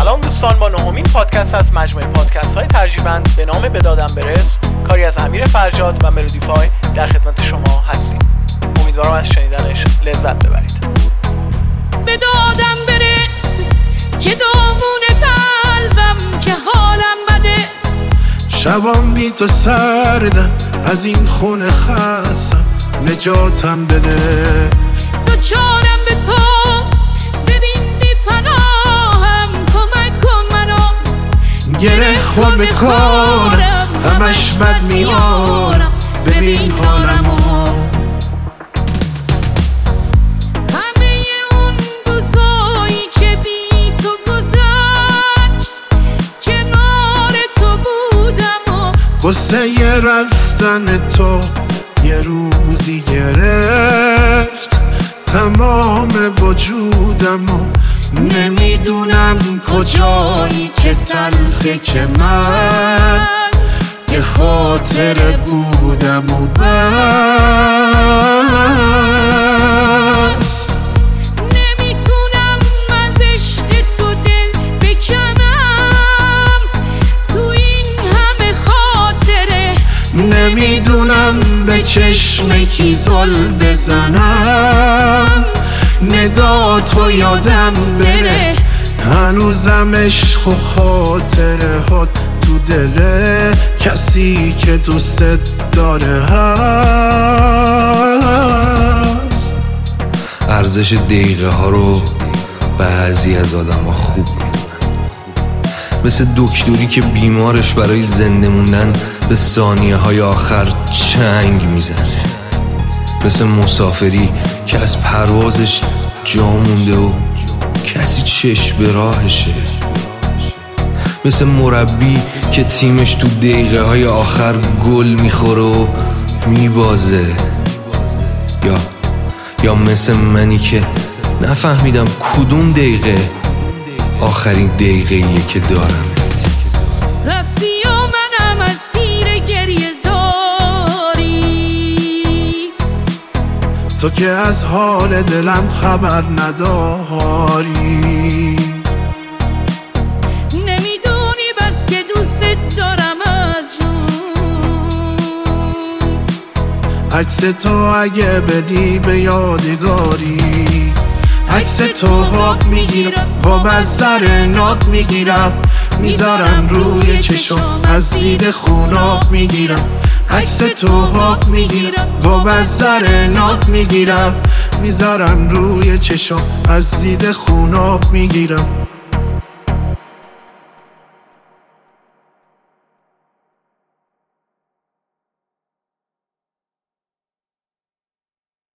سلام دوستان، با نهمین پادکست از مجموعه پادکست های ترجیبند به نام به دادم برس، کاری از امیر فرجاد و ملودیفای در خدمت شما هستیم. امیدوارم از شنیدنش لذت ببرید. به دادم برس که داغون قلبم که حالم بده، شبام بی تو سردم، از این خونه خستم، نجاتم بده. دوچارم به تو ببین بی پناهم، کمک کن منو، گره خور به کارم، همش بد میارم، ببین حالمو. همه اون روزایی که بی تو گذشت، کنار تو بودم و قصه رفتن تو یه روزی گرفت تمام وجودم و نمیدونم کجایی، چه تلخه که من یه خاطره بودم و بس. نمیتونم از عشق تو دل بکنم، تو این همه خاطره نمیدونم به چشم کی زل بزنم، نگاه تو یادم بره، هنوزم عشق و خاطره ها تو دل کسی که دوست داره هست. ارزش دقیقه ها رو بعضی از آدم ها خوب میدونن، مثل دکتری که بیمارش برای زنده موندن به ثانیه های آخر چنگ میزنه، مثل مسافری که از پروازش جا مونده و کسی چشم به راهشه، مثل مربی که تیمش تو دقیقه های آخر گل میخوره و میبازه، یا مثل منی که نفهمیدم کدوم دقیقه آخرین دقیقه‌ایه که دارم. رفتی و منم از زیر گریه زاری، تو که از حال دلم خبر نداری، نمیدونی بس که دوست دارم از جون. عکس تو اگه بدی به یادگاری، عکس تو حاب میگیرم، حاب از سر ناب میگیرم، میذارم روی چشم، از زیر خوناب میگیرم. عکس تو حاب میگیرم، حاب از سر ناب میگیرم، میذارم روی چشم، از زیر خوناب میگیرم.